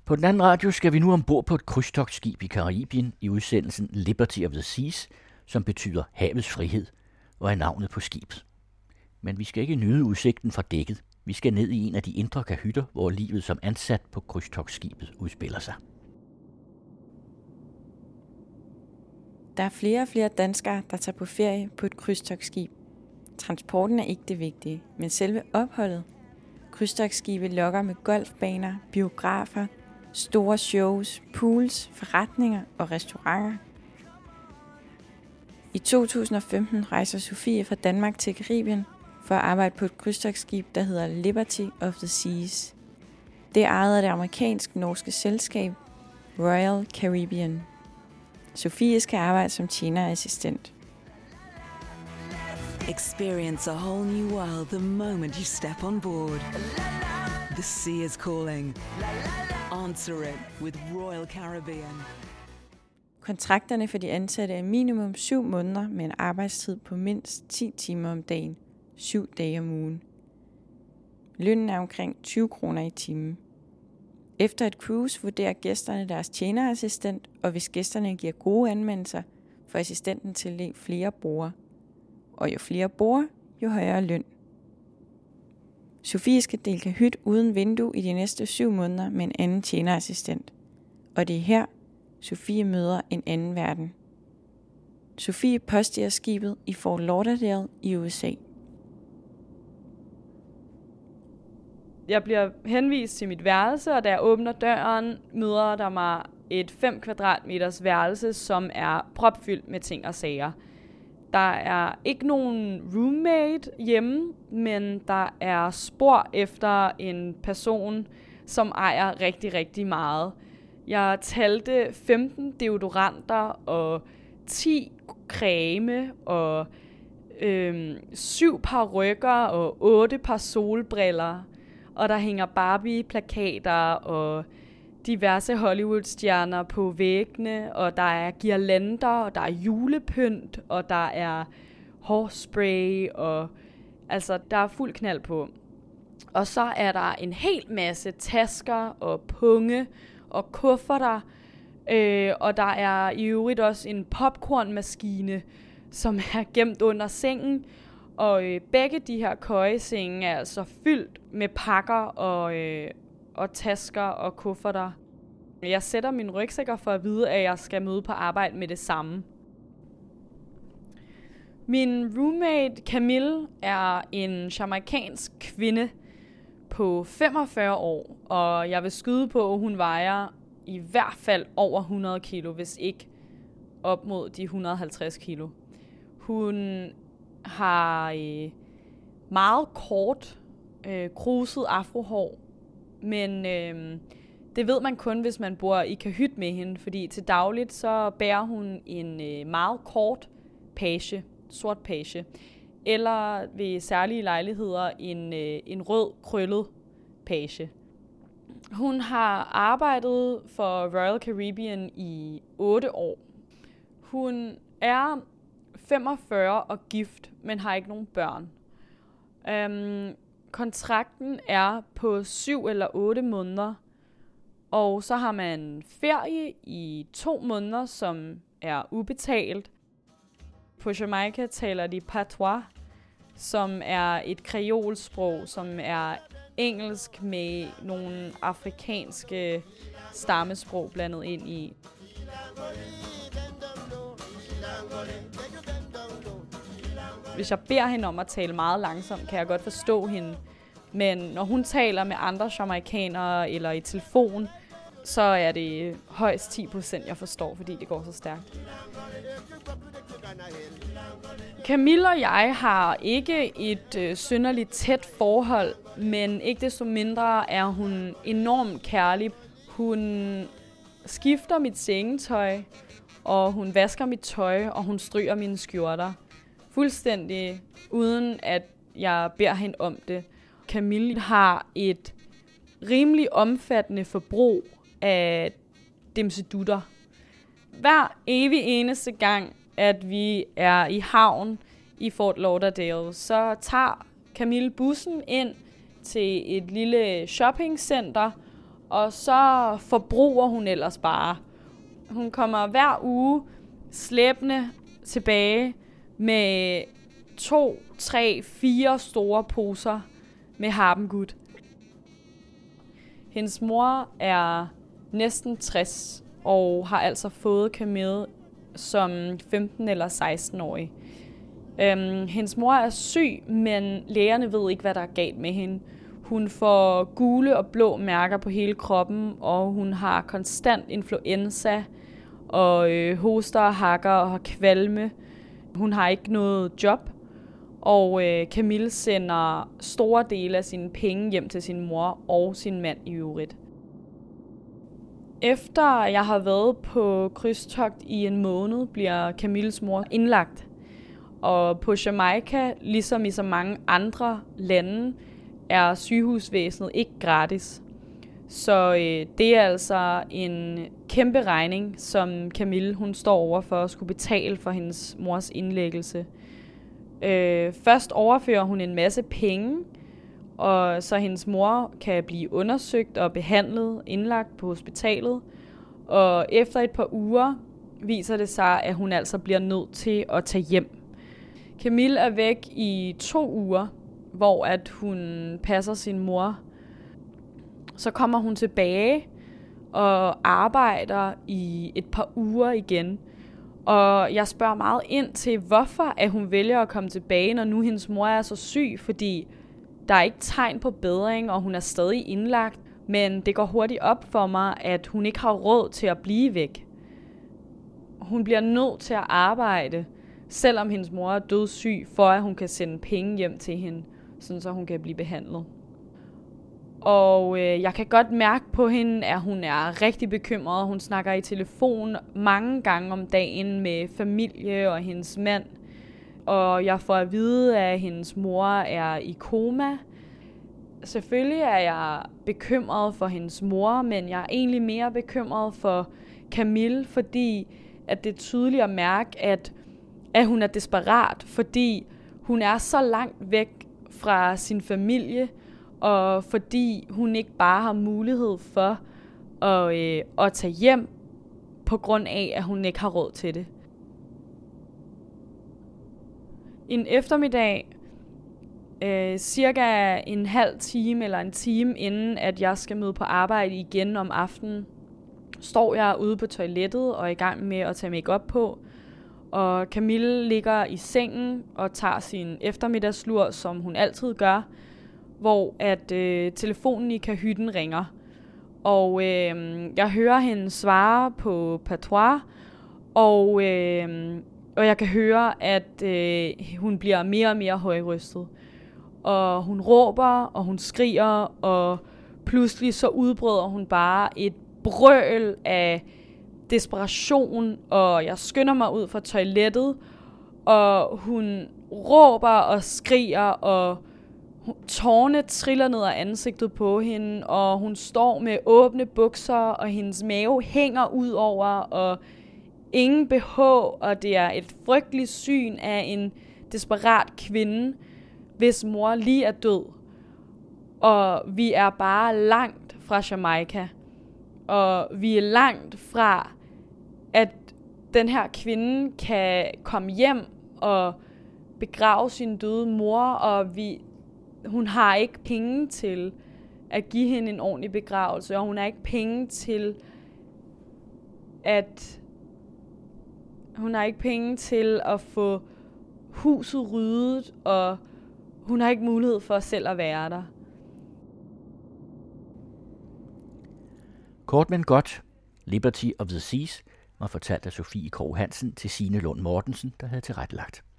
På den anden radio skal vi nu ombord på et krydstogtskib i Karibien i udsendelsen Liberty of the Seas, som betyder havets frihed og er navnet på skibet. Men vi skal ikke nyde udsigten fra dækket. Vi skal ned i en af de indre kahytter, hvor livet som ansat på krydstogtskibet udspiller sig. Der er flere og flere danskere, der tager på ferie på et krydstogtskib. Transporten er ikke det vigtige, men selve opholdet. Krydstogtskibe lokker med golfbaner, biografer, store shows, pools, forretninger og restauranter. I 2015 rejser Sofie fra Danmark til Karibien for at arbejde på et krydstogtskib, der hedder Liberty of the Seas. Det er ejet af det amerikansk-norske selskab Royal Caribbean. Sofie skal arbejde som tjenerassistent. Experience a whole new world the moment you step on board. The sea is calling. Answer it with Royal Caribbean. Kontrakterne for de ansatte er minimum 7 måneder med en arbejdstid på mindst 10 timer om dagen, 7 dage om ugen. Lønnen er omkring 20 kroner i timen. Efter et cruise vurderer gæsterne deres tjenerassistent, og hvis gæsterne giver gode anmeldelser, får assistenten tildelt flere borde. Og jo flere borde, jo højere løn. Sofie skal dele kahyt uden vindue i de næste 7 måneder med en anden tjenerassistent. Og det er her, Sofie møder en anden verden. Sofie påstiger skibet i Fort Lauderdale i USA. Jeg bliver henvist til mit værelse, og da jeg åbner døren, møder der mig et 5 kvadratmeters værelse, som er propfyldt med ting og sager. Der er ikke nogen roommate hjemme, men der er spor efter en person, som ejer rigtig, rigtig meget. Jeg talte 15 deodoranter og 10 creme og 7 parykker og 8 par solbriller. Og der hænger Barbie-plakater og diverse Hollywood-stjerner på væggene, og der er girlander, og der er julepynt, og der er hårspray, og altså, der er fuld knald på. Og så er der en hel masse tasker og punge og kufferter, og der er i øvrigt også en popcornmaskine, som er gemt under sengen, og begge de her køjesenge er altså fyldt med pakker og tasker og kufferter. Jeg sætter min rygsækker for at vide, at jeg skal møde på arbejde med det samme. Min roommate Camille er en jamaicansk kvinde på 45 år, og jeg vil skyde på, at hun vejer i hvert fald over 100 kilo, hvis ikke op mod de 150 kilo. Hun har meget kort, kruset afrohår, men det ved man kun, hvis man bor i kahyt med hende, fordi til dagligt så bærer hun en meget kort page, sort page, eller ved særlige lejligheder en rød krøllet page. Hun har arbejdet for Royal Caribbean i 8 år. Hun er 45 og gift, men har ikke nogen børn. Kontrakten er på 7 eller 8 måneder, og så har man ferie i 2 måneder, som er ubetalt. På Jamaica taler de patois, som er et kreolsprog, som er engelsk med nogle afrikanske stammesprog blandet ind i. Hvis jeg beder hende om at tale meget langsomt, kan jeg godt forstå hende. Men når hun taler med andre jamaikanere eller i telefon, så er det højst 10%, jeg forstår, fordi det går så stærkt. Camille og jeg har ikke et synderligt tæt forhold, men ikke desto mindre er hun enormt kærlig. Hun skifter mit sengetøj, og hun vasker mit tøj, og hun stryger mine skjorter. Fuldstændig uden at jeg beder hende om det. Camille har et rimelig omfattende forbrug af dimsedutter. Hver evig eneste gang, at vi er i havn i Fort Lauderdale, så tager Camille bussen ind til et lille shoppingcenter, og så forbruger hun ellers bare. Hun kommer hver uge slæbende tilbage med 2, 3, 4 store poser med harpengud. Hendes mor er næsten 60 og har altså fået Camille som 15 eller 16-årig. Hendes mor er syg, men lægerne ved ikke, hvad der er galt med hende. Hun får gule og blå mærker på hele kroppen, og hun har konstant influenza, og hoster og hakker og har kvalme. Hun har ikke noget job, og Camille sender store dele af sine penge hjem til sin mor og sin mand i øvrigt. Efter jeg har været på krydstogt i en måned, bliver Camilles mor indlagt. Og på Jamaica, ligesom i så mange andre lande, er sygehusvæsenet ikke gratis. Så det er altså en kæmpe regning, som Camille hun står over for at skulle betale for hendes mors indlæggelse. Først overfører hun en masse penge, og så hendes mor kan blive undersøgt og behandlet, indlagt på hospitalet. Og efter et par uger viser det sig, at hun altså bliver nødt til at tage hjem. Camille er væk i 2 uger, hvor at hun passer sin mor. Så kommer hun tilbage og arbejder i et par uger igen. Og jeg spørger meget ind til, hvorfor at hun vælger at komme tilbage, når nu hendes mor er så syg, fordi der er ikke tegn på bedring, og hun er stadig indlagt. Men det går hurtigt op for mig, at hun ikke har råd til at blive væk. Hun bliver nødt til at arbejde, selvom hendes mor er dødssyg, for at hun kan sende penge hjem til hende, sådan så hun kan blive behandlet. Og jeg kan godt mærke på hende, at hun er rigtig bekymret. Hun snakker i telefon mange gange om dagen med familie og hendes mand. Og jeg får at vide, at hendes mor er i koma. Selvfølgelig er jeg bekymret for hendes mor, men jeg er egentlig mere bekymret for Camille, fordi at det er tydeligt at mærke, at hun er desperat, fordi hun er så langt væk fra sin familie, og fordi hun ikke bare har mulighed for at tage hjem, på grund af, at hun ikke har råd til det. En eftermiddag, cirka en halv time eller en time inden, at jeg skal møde på arbejde igen om aftenen, står jeg ude på toilettet og er i gang med at tage make-up på. Og Camille ligger i sengen og tager sin eftermiddagslur, som hun altid gør, hvor at telefonen i kahytten ringer. Og jeg hører hende svare på patois, og jeg kan høre, at hun bliver mere og mere højrystet. Og hun råber, og hun skriger, og pludselig så udbryder hun bare et brøl af desperation, og jeg skynder mig ud fra toilettet, og hun råber og skriger, og tårerne triller ned af ansigtet på hende, og hun står med åbne bukser, og hendes mave hænger ud over, og ingen BH, og det er et frygteligt syn af en desperat kvinde, hvis mor lige er død. Og vi er bare langt fra Jamaica. Og vi er langt fra, at den her kvinde kan komme hjem og begrave sin døde mor, og hun har ikke penge til at give hende en ordentlig begravelse, og hun har ikke penge til at få huset ryddet, og hun har ikke mulighed for selv at være der. Kort men godt, Liberty of the Seas var fortalt af Sofie Krogh Hansen til Signe Lund Mortensen, der havde tilrettelagt.